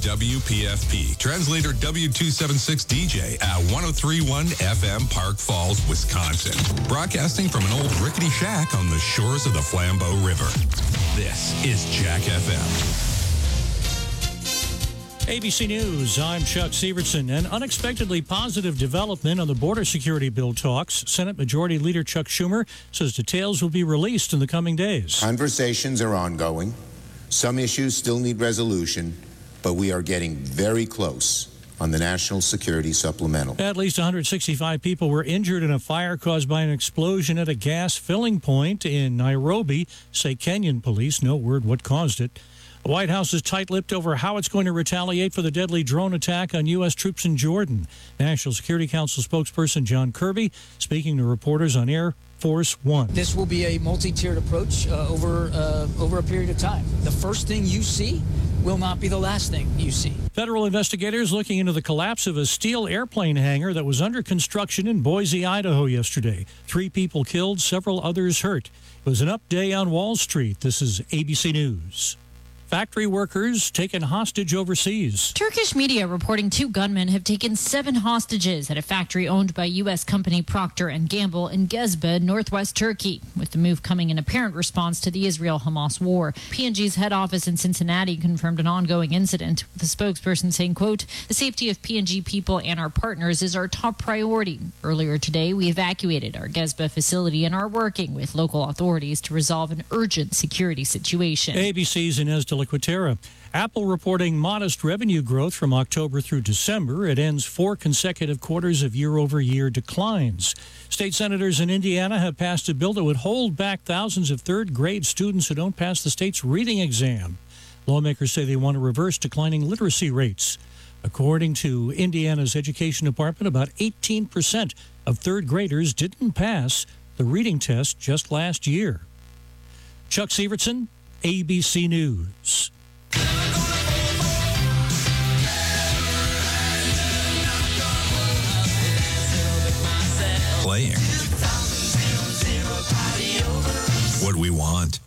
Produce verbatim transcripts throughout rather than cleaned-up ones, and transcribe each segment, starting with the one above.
W P F P, translator W two seventy-six D J at one oh three point one F M, Park Falls, Wisconsin. Broadcasting from an old rickety shack on the shores of the Flambeau River. This is Jack F M. A B C News, I'm Chuck Severson. An unexpectedly positive development on the border security bill talks. Senate Majority Leader Chuck Schumer says details will be released in the coming days. Conversations are ongoing. Some issues still need resolution, but we are getting very close on the National Security Supplemental. At least one hundred sixty-five people were injured in a fire caused by an explosion at a gas filling point in Nairobi, say Kenyan police. No word what caused it. The White House is tight-lipped over how it's going to retaliate for the deadly drone attack on U S troops in Jordan. National Security Council spokesperson John Kirby speaking to reporters on Air Force One. This will be a multi-tiered approach uh, over uh, over a period of time. The first thing you see will not be the last thing you see. Federal investigators looking into the collapse of a steel airplane hangar that was under construction in Boise, Idaho yesterday. Three people killed, several others hurt. It was an up day on Wall Street. This is A B C News. Factory workers taken hostage overseas. Turkish media reporting two gunmen have taken seven hostages at a factory owned by U S company Procter and Gamble in Gezbe, northwest Turkey, with the move coming in apparent response to the Israel-Hamas war. P and G's head office in Cincinnati confirmed an ongoing incident, with the spokesperson saying, quote, "The safety of P and G people and our partners is our top priority. Earlier today, we evacuated our Gezbe facility and are working with local authorities to resolve an urgent security situation." A B C's Inez de la Quatera. Apple reporting modest revenue growth from October through December. It ends four consecutive quarters of year-over-year declines. State senators in Indiana have passed a bill that would hold back thousands of third-grade students who don't pass the state's reading exam. Lawmakers say they want to reverse declining literacy rates. According to Indiana's Education Department, about eighteen percent of third graders didn't pass the reading test just last year. Chuck Severson, A B C News. Playing what we want.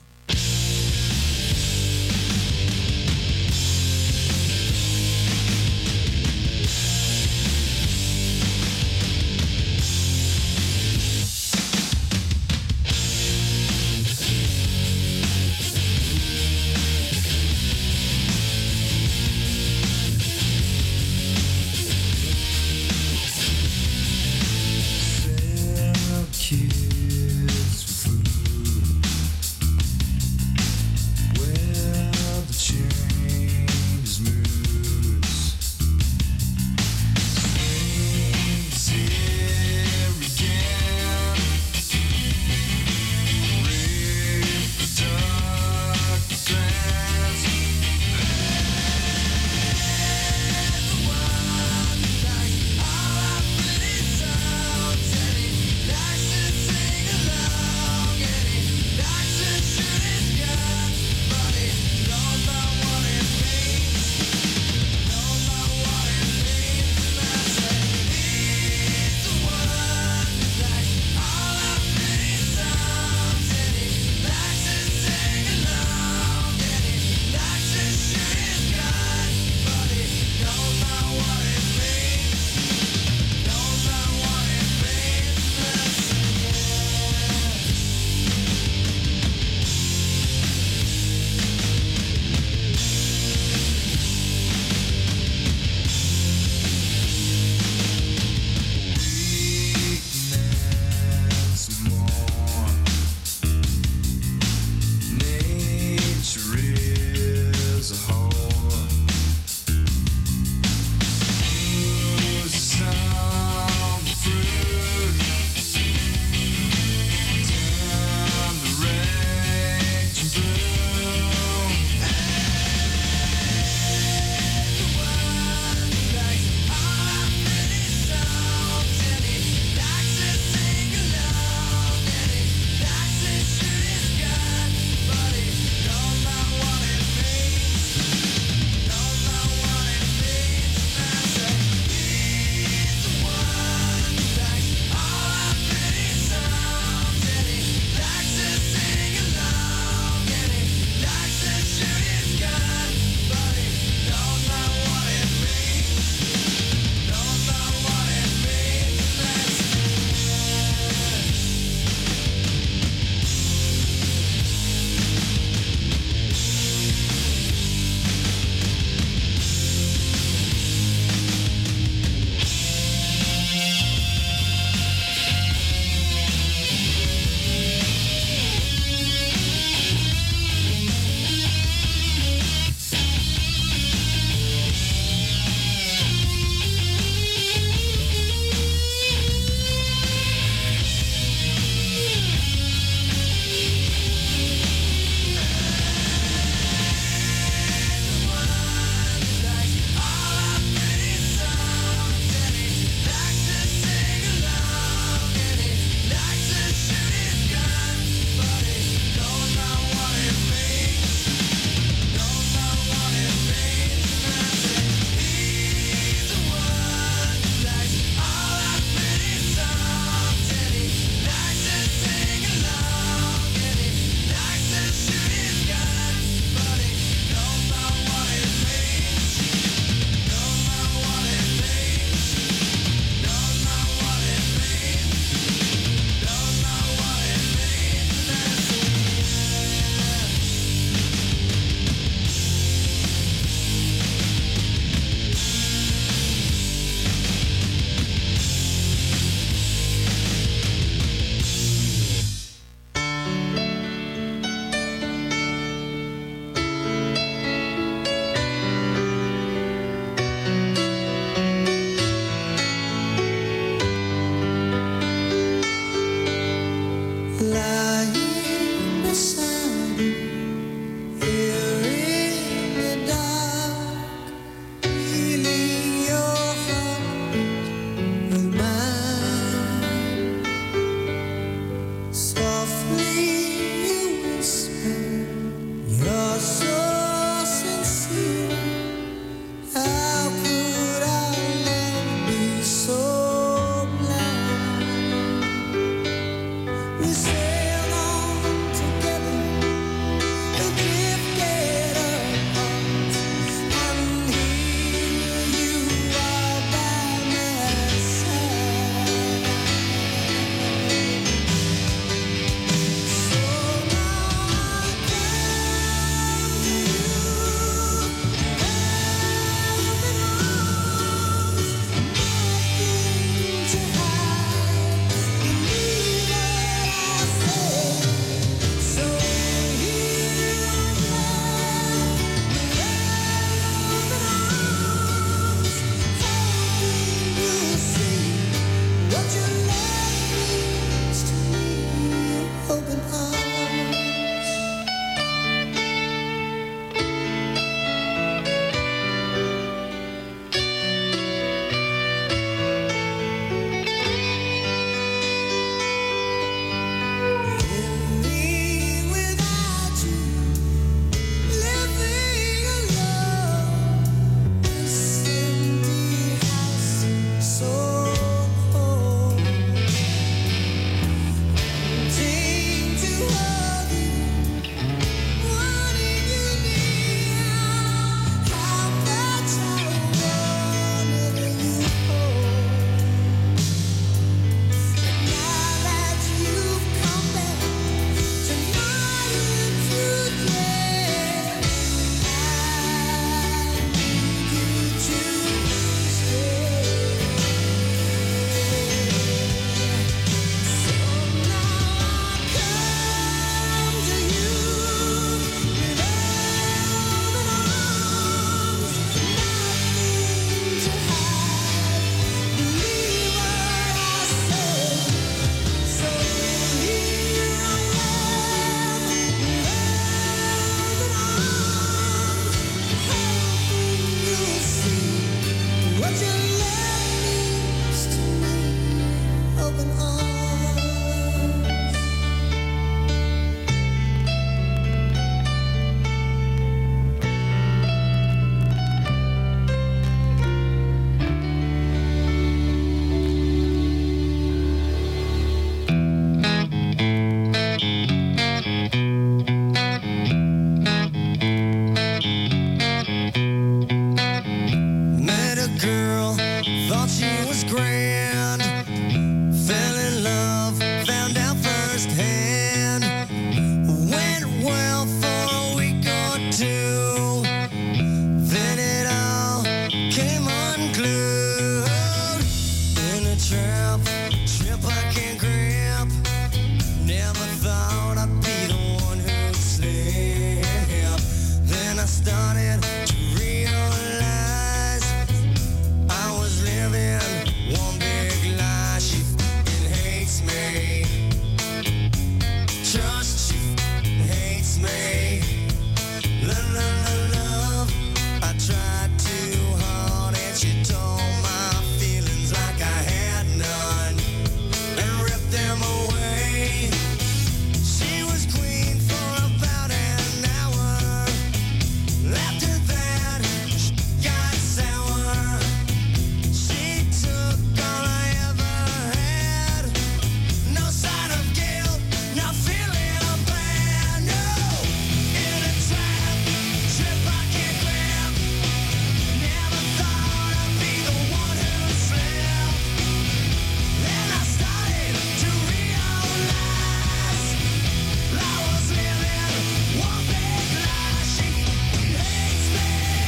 trip, trip I can't grip. Never thought I'd be the one who'd slip. Then I started to realize I was living one big lie. She f***ing hates me. Just she f***ing hates me. Love, love, love, love. I tried too hard and she told my feelings like I had none and ripped them away. She was queen for about an hour. After that, she got sour. She took all I ever had. No sign of guilt, not feeling bad. No, in a trap, trip I can't grab. Never thought I'd be the one who slept. Then I started to realize I was living one big lie. She hates me.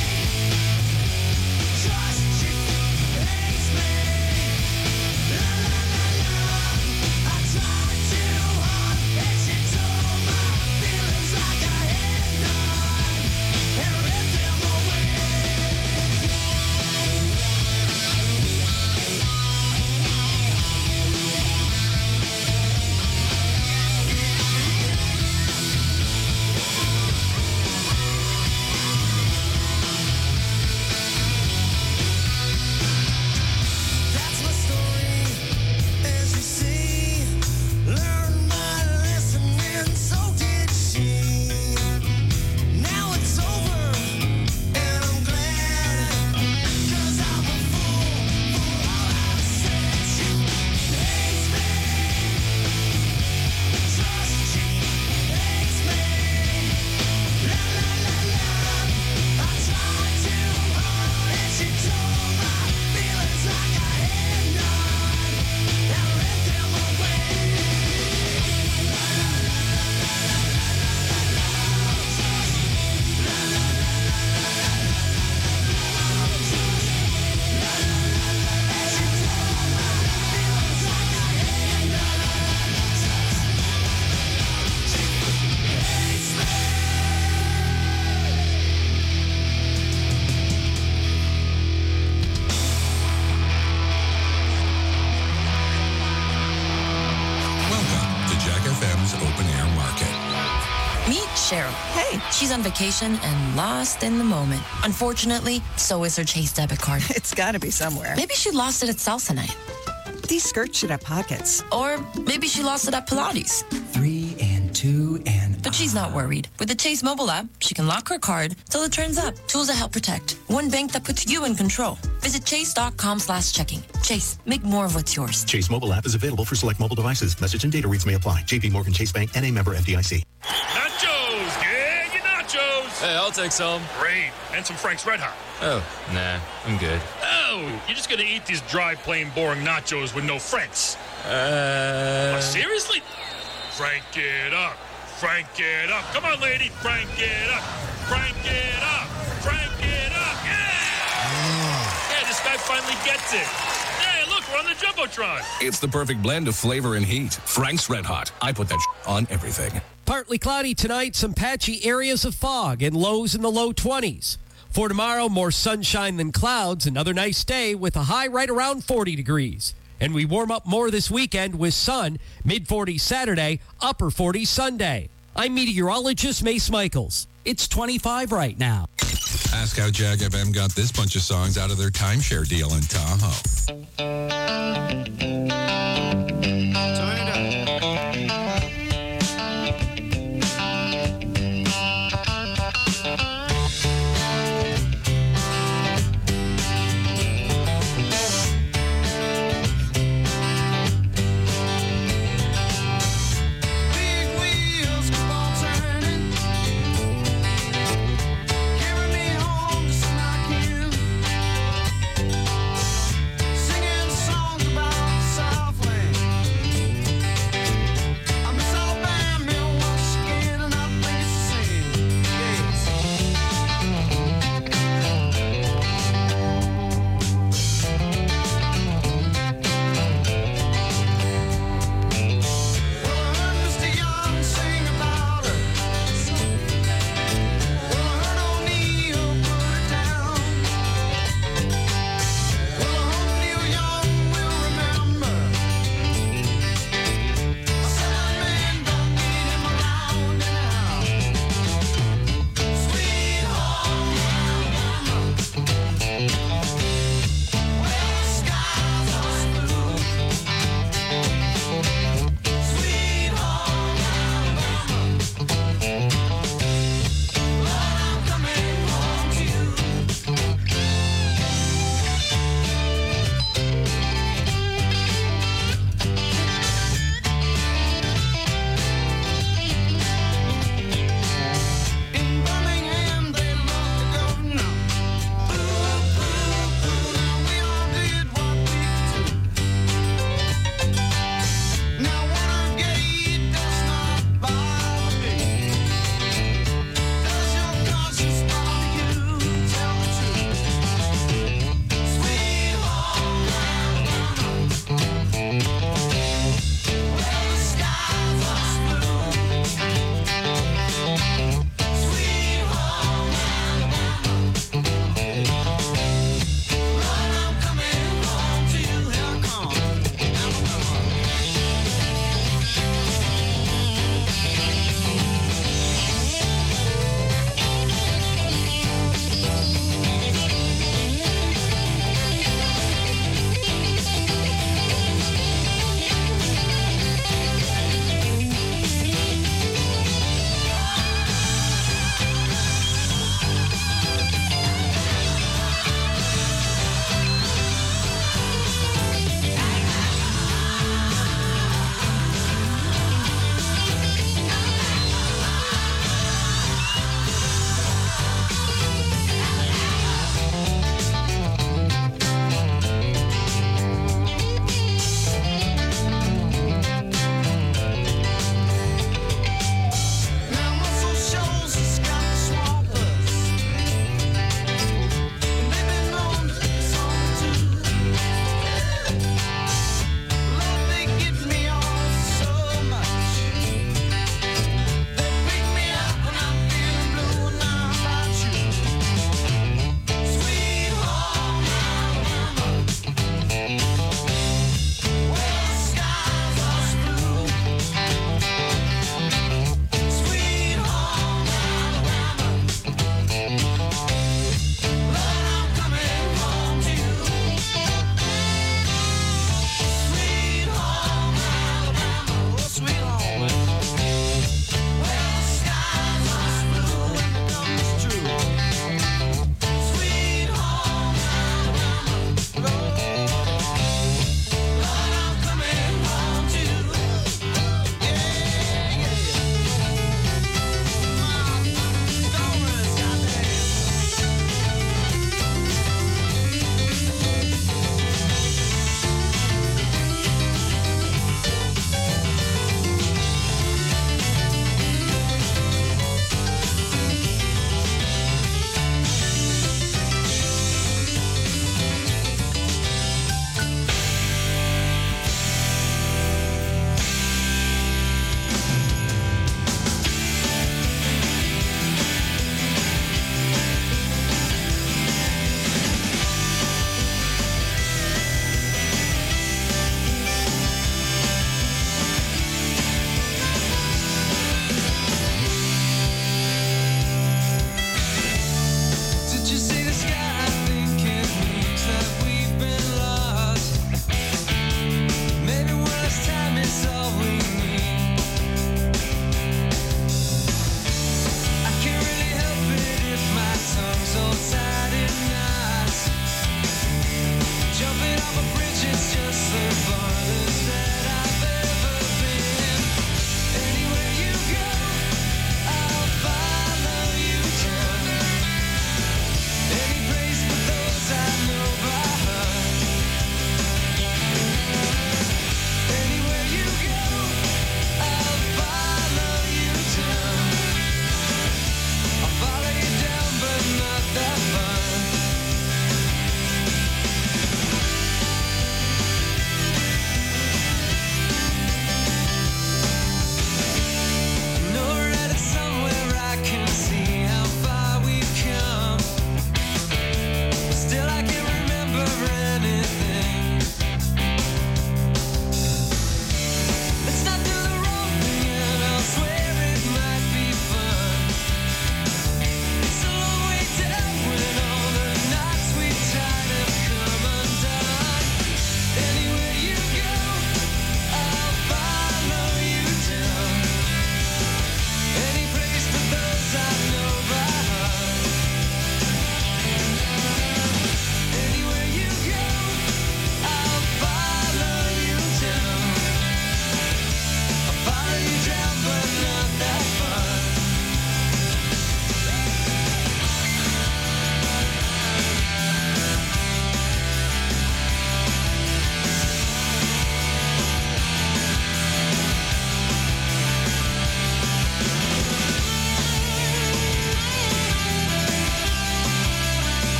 Just she hates me. La la la la. I tried too hard and she told my feelings like I had none and ripped them away. That's my story, as you see. Learned my lesson and so did she. Now it's over and I'm glad, 'cause I'm a fool for all I've said. She hates me. Trust she hates me. La la la la. I tried too hard and she told my feelings like I had none and ripped them away. Welcome to Jack F M's Open Air Market. Meet Cheryl. Hey. She's on vacation and lost in the moment. Unfortunately, so is her Chase debit card. It's got to be somewhere. Maybe she lost it at salsa night. These skirts should have pockets. Or maybe she lost it at Pilates. Three and two and... But she's not worried. With the Chase mobile app, she can lock her card till it turns up. Tools that help protect. One bank that puts you in control. Visit chase.com slash checking. Chase, make more of what's yours. Chase mobile app is available for select mobile devices. Message and data rates may apply. J P Morgan Chase Bank, N A member F D I C. Nachos! Yeah, your nachos! Hey, I'll take some. Great. And some Frank's Red Hot. Oh, nah, I'm good. Oh, you're just gonna eat these dry, plain, boring nachos with no Franks. Uh... Oh, seriously? Frank it up. Frank it up. Come on, lady. Frank it up. Frank it up. Frank it up. Yeah! Yeah, this guy finally gets it. Hey, look, we're on the Jumbotron. It's the perfect blend of flavor and heat. Frank's Red Hot. I put that on everything. Partly cloudy tonight, some patchy areas of fog and lows in the low twenties. For tomorrow, more sunshine than clouds. Another nice day with a high right around forty degrees. And we warm up more this weekend with sun, mid forties Saturday, upper forties Sunday. I'm meteorologist Mace Michaels. It's twenty-five right now. Ask how Jag F M got this bunch of songs out of their timeshare deal in Tahoe. Singing songs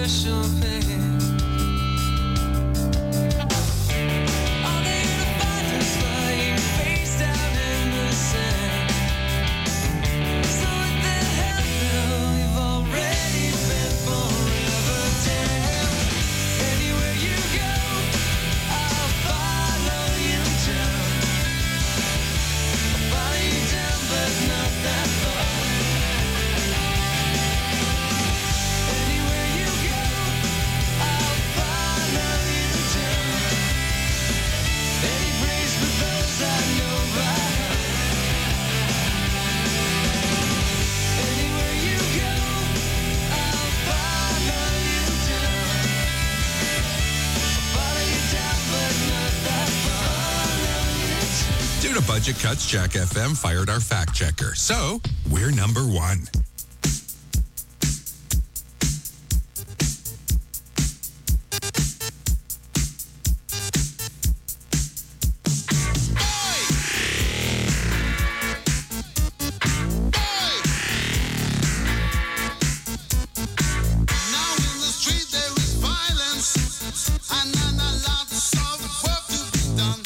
special pain. All they ever find is lying face down in the sand. So what the hell, we've already been forever damned. Anywhere you go, I'll follow you down. I'll follow you down, but not that far. Anywhere you go, I'll follow you down. Any praise for those I know by heart. Anywhere you go, I'll follow you down. I'll follow you down, but not that far. Due to budget cuts, Jack F M fired our fact checker. So, we're number one. Now in the street there is violence, and then a lot of work to be done.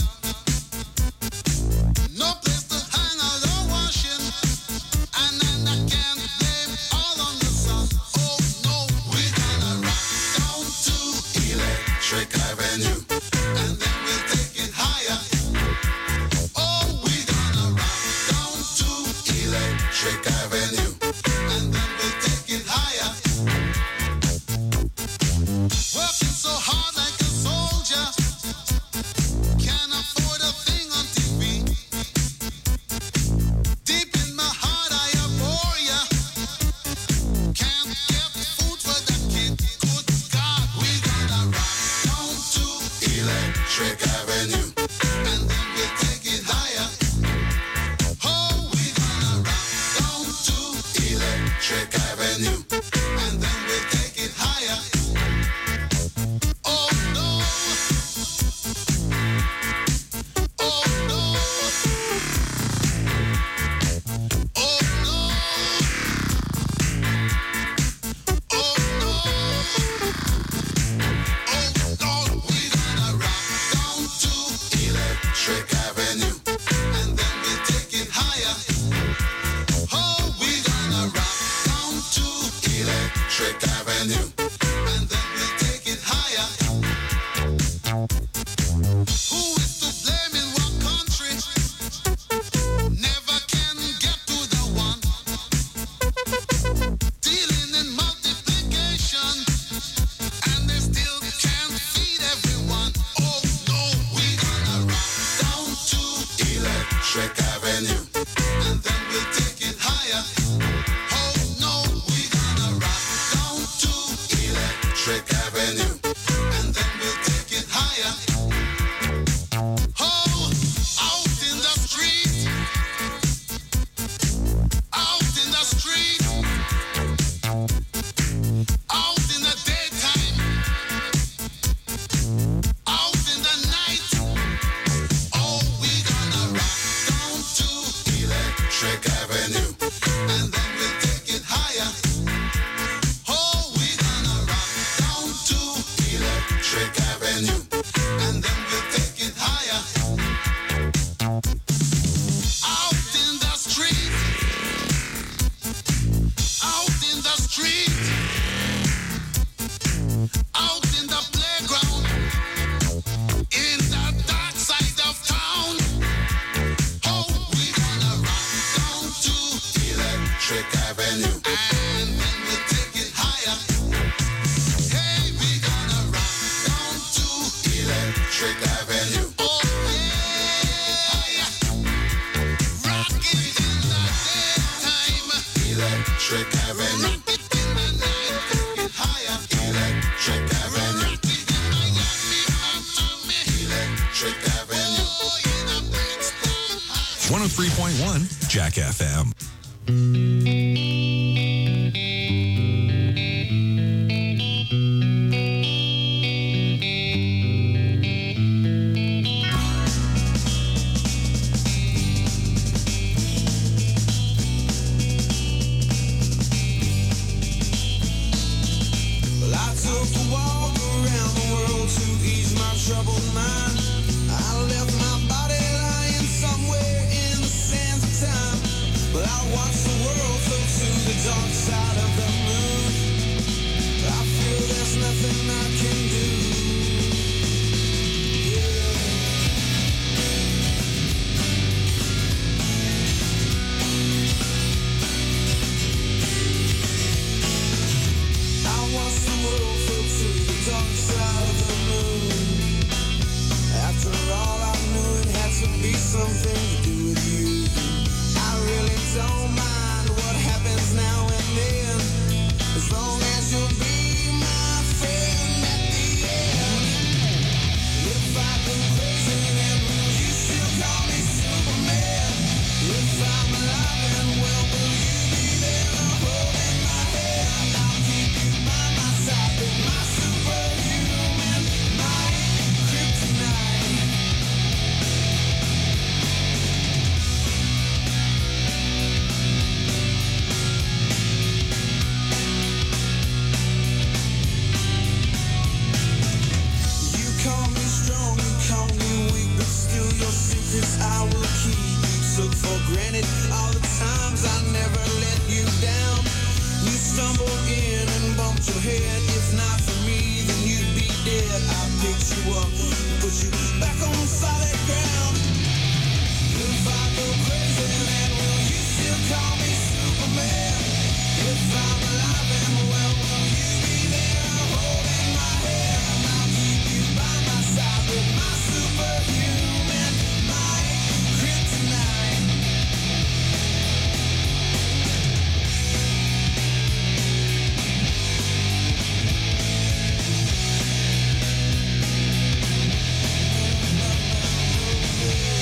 No place to hang out or washing, and then I can't blame all on the sun. Oh no, we're gonna rock down to Electric Avenue, and then we'll take it higher. Oh, we're gonna rock down to Electric Avenue, and then we'll take it higher. Working so hard like a soldier, can't afford a thing on T V. Deep in my heart I abhor ya. Can't get food for that kid. Good God, we gonna rock down to Electric Avenue, and then we'll take it higher. Oh, we gonna rock down to Electric Avenue, and then we'll take it higher. Oh no. Oh no. Oh no. Oh no. Oh Lord, we gonna rock down to Electric Avenue, and then we'll take it higher. Oh, we gonna rock down to Electric Avenue, and then we'll take it higher. Who is to blame in what country? Never can get to the one. Dealing in multiplication, and they still can't feed everyone. Oh no, we gonna rock down to Electric Avenue, and then we'll take it higher. Oh no, we gonna rock down to Electric Avenue, and then we'll take it higher. Oh, out in the street, out in the street, out in the daytime, out in the night. Oh, we gonna rock down to Electric Avenue, and then we'll take it higher. Oh, we gonna rock down to Electric Avenue, and then we'll take it higher. Out in the street, out in the street, out in the playground, in the dark side of town. Oh, we gonna rock down to Electric Avenue, and then we'll take it higher. Hey, we gonna rock down to Electric Avenue. Oh yeah, rock it in the daytime, Electric Avenue. Rock it in the night, take it higher, Electric Avenue. Rock it in Miami, Miami, Electric Avenue. Oh, in the Brixton. one oh three point one Jack F M. Lots took a walk around the world to ease my troubled mind. I left my body lying somewhere in the sands of time, but I watched the world float to the dark side of the moon. I feel there's nothing I can do. Dark side of the moon. After all, I knew it had to be something to do with you. I really don't mind what happens now and then, as long as you'll be my friend at the end. If I go crazy, then will you still call me Superman? If I'm alive and well, will you be there holding my hand? I'll keep you by my side with my superhuman might, kryptonite. You call me strong, you call me weak, but still your secrets I will keep. You took for granted all the times I never let you down. You stumbled in and bumped your head. If not for me, then you'd be dead. I picked you up, put you back on solid ground. If I go crazy, then will you still call me Superman? If I'm alive and well, will you be there holding my hand? I'll keep you by my side with my superhuman might, kryptonite. Yeah.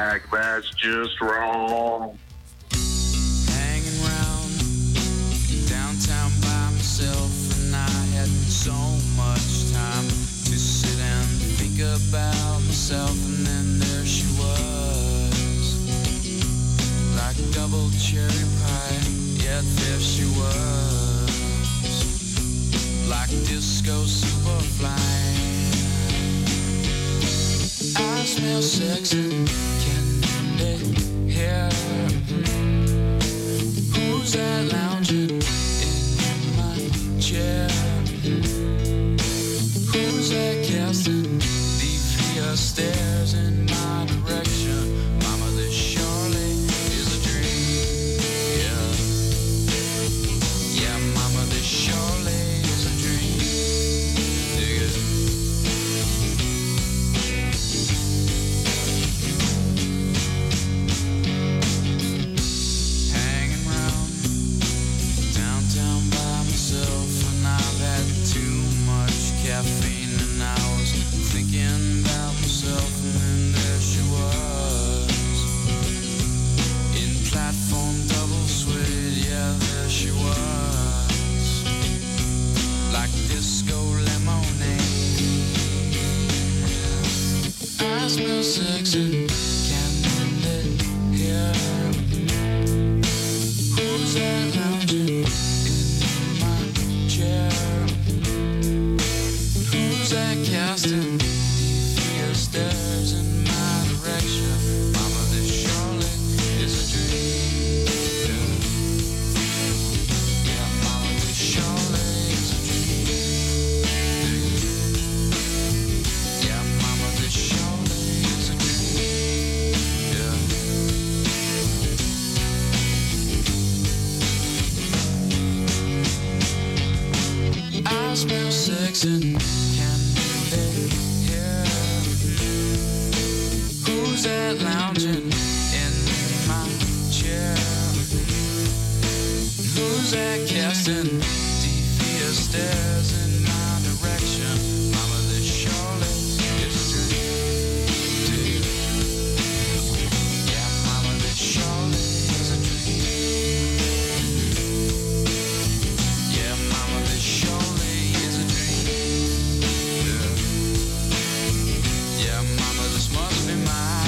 back, that's just wrong. Hanging around downtown by myself, and I had so much time to sit and think about myself, and then there she was, like double cherry pie, yet there she was, like disco superfly. I smell sexy, candy hair. Who's that lounging in my chair? Who's that casting devious stares in my direction? Mama, this surely is a dream. Yeah, yeah, mama, this surely is a dream. Dig it. Hanging round downtown by myself, and I've had too much caffeine, and I was thinking about myself, and then there she was, in platform double suede, yeah, there she was, like disco lemonade. I smell sexy, candy hair. Who's that lounging in my chair? Who's that casting devious stares in my direction? Mama, this surely is a dream. Yeah, yeah, mama, this surely is a dream. Yeah, mama, this surely is a dream. Yeah. I smell sex and candy hair. Who's that lounging in my chair? Who's that casting devious stares in my direction? Mama, this surely is a dream. Yeah, mama, this surely is a dream. Yeah, mama, this surely is a dream. Yeah, yeah, mama, this must be my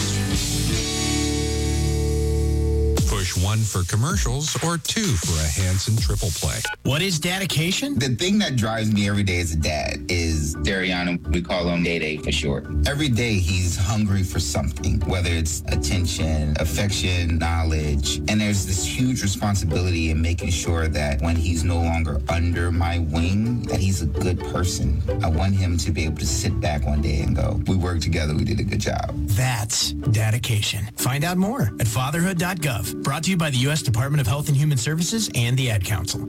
dream. Push one for commercials or two for a Hanson triple play. What is dedication? The thing that drives me every day as a dad is Dariana. We call him Day Day for short. Every day he's hungry for something, whether it's attention, affection, knowledge. And there's this huge responsibility in making sure that when he's no longer under my wing, that he's a good person. I want him to be able to sit back one day and go, we worked together, we did a good job. That's dedication. Find out more at fatherhood dot gov. Brought to you by the U S Department of Health and Human Services and the Ad Council.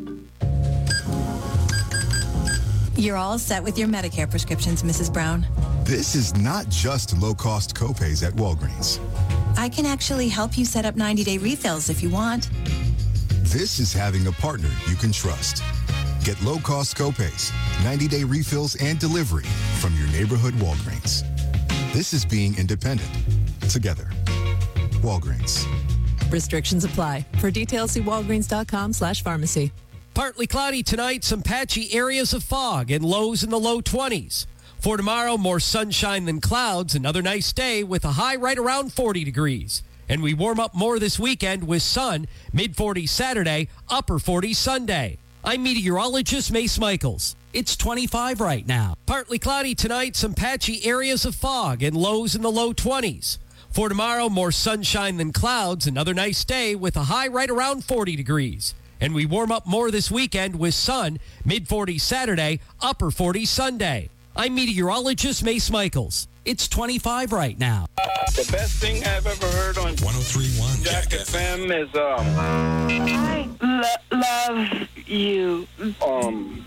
You're all set with your Medicare prescriptions, Missus Brown. This is not just low-cost copays at Walgreens. I can actually help you set up ninety-day refills if you want. This is having a partner you can trust. Get low-cost copays, ninety-day refills, and delivery from your neighborhood Walgreens. This is being independent. Together. Walgreens. Restrictions apply. For details, see walgreens.com slash pharmacy. Partly cloudy tonight, some patchy areas of fog and lows in the low twenties. For tomorrow, more sunshine than clouds. Another nice day with a high right around forty degrees. And we warm up more this weekend with sun, mid forties Saturday, upper forties Sunday. I'm meteorologist Mace Michaels. It's twenty-five right now. Partly cloudy tonight, some patchy areas of fog and lows in the low twenties. For tomorrow, more sunshine than clouds. Another nice day with a high right around forty degrees. And we warm up more this weekend with sun, mid forties Saturday, upper forties Sunday. I'm meteorologist Mace Michaels. It's twenty-five right now. The best thing I've ever heard on one oh three point one Jack F M is um I lo- love you. um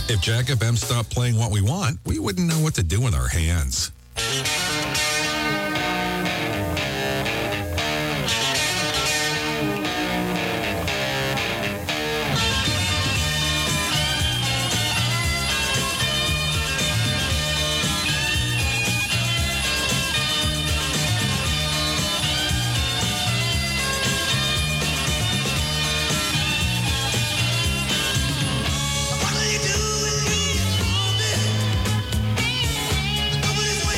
If Jack F M stopped playing what we want, we wouldn't know what to do with our hands. What do you do when you get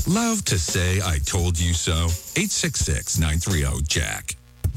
love to say I told you so. eight six six, nine three zero, Jack.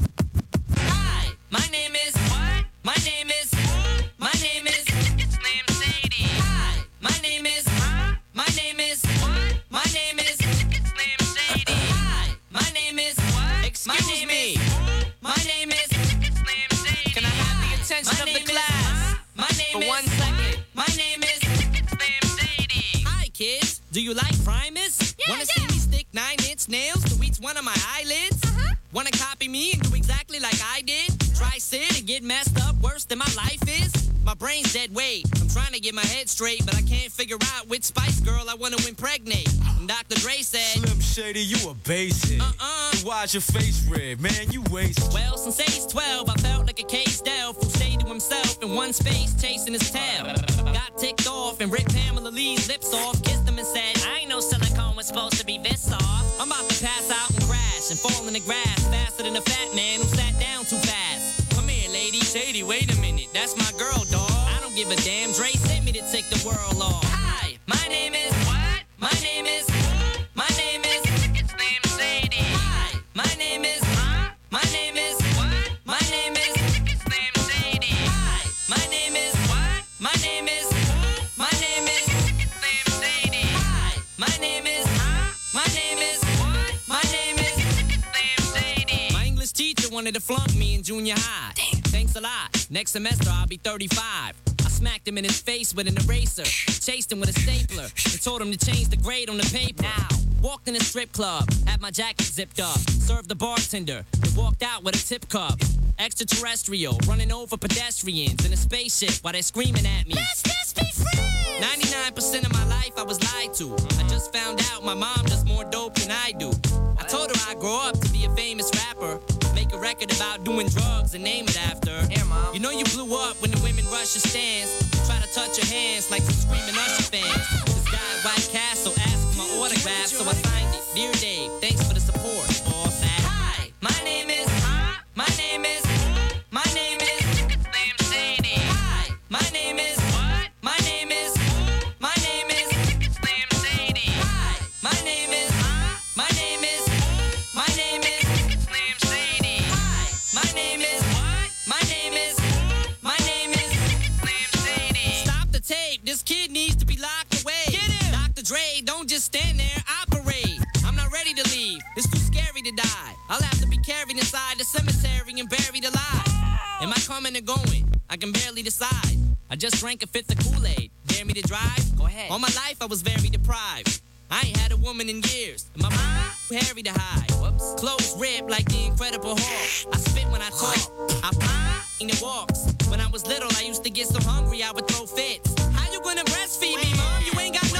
Hi, my name is what? My name is my name is it's named Sadie. Hi, my name is my name is what? My name is it's named Sadie. Hi, my name is what? Excuse me. My name is it's named Sadie. Can I have the attention of the class? My name for one second. My name is it's named Sadie. Hi kids, do you like Primus? Yeah, Wanna yeah. see me stick nine inch nails to each one of my eyelids? Uh-huh. Wanna copy me and do exactly like I did? Try sit and get messed up worse than my life is? My brain's dead weight. I'm trying to get my head straight, but I can't figure out which Spice Girl I want to impregnate. And Doctor Dre said, Slim Shady, you a basic. Uh-uh. So why's your face red? Man, you wasted. Well, since age twelve, I felt like a caged elf who stayed to himself in one space chasing his tail. Got ticked off and ripped Pamela Lee's lips off, kissed him and said, I ain't no silicone was supposed to be this soft. I'm about to pass out and crash and fall in the grass faster than a fat man who sat down too fast. Come here, lady. Shady, wait a minute. That's my girl, dawg. I don't give a damn. Dre sent me to take the world off. Hi, my name is what? My name is my name is it's named Sadie. Hi, my name is my name is what? My name is it's named Sadie. Hi, my name is what? My name is my name is it's named Sadie. Hi, my name is my name is what? My name is it's named Sadie. My English teacher wanted to flunk me in junior high. Damn. Thanks a lot. Next semester I'll be thirty-five. I smacked him in his face with an eraser, chased him with a stapler, and told him to change the grade on the paper. Now, walked in a strip club, had my jacket zipped up, served the bartender, and walked out with a tip cup. Extraterrestrial, running over pedestrians in a spaceship while they're screaming at me. Let's just be friends! ninety-nine percent of my life I was lied to. I just found out my mom does more dope than I do. I told her I'd grow up to be a famous rapper, make a record about doing drugs and name it after. Here, Mom. You know you blew up when the women rush your stands, try to touch your hands like some screaming Usher fans. This guy at White Castle asked for my autograph, so I signed it. Dear Dave, thanks for the support. All sad. Hi, my name is my name is my name is it's named Sadie. Hi, my name is what? My name is my name is it's named Sadie. Hi, my name is my name is my name is it's named Sadie. Hi, my name is what? My name is my name is it's named Sadie. Stop the tape. This kid needs to be locked away. Get him. Doctor Dre, don't just stand there, operate. I'm not ready to leave. It's too scary to die. I'll have to be carried inside the cemetery and buried alive. Am I coming or going? I can barely decide. I just drank a fifth of Kool-Aid. Dare me to drive? Go ahead. All my life I was very deprived. I ain't had a woman in years. And my mom too hairy to hide. Whoops. Clothes ripped like the Incredible Hulk. I spit when I talk. I in the walks. When I was little, I used to get so hungry I would throw fits. How you gonna breastfeed me, Mom? You ain't got no.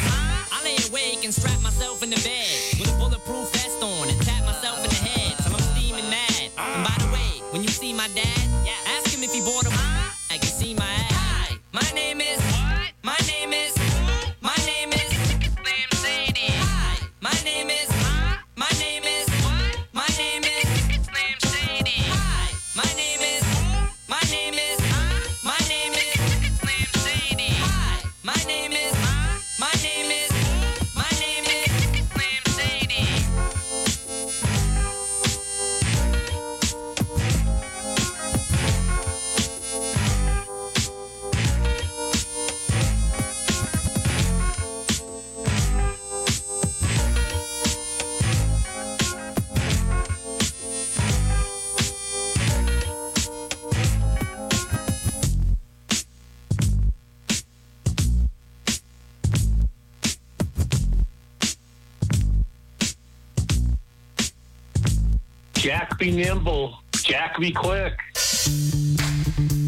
I lay awake and strap myself in the bed with a bulletproof vest on and tap myself in the head till I'm steaming mad. And by the way, when you see my dad, ask him if he bought a I can see my ass. Hi, my name is what? My name is my name is it's named Sadie. Hi, my name is my name is what? My name is it's named Sadie. Hi, my name is my name is my name is it's named Sadie. Hi, my name is my name is my name is it's named Sadie. Jack be nimble. Jack be quick.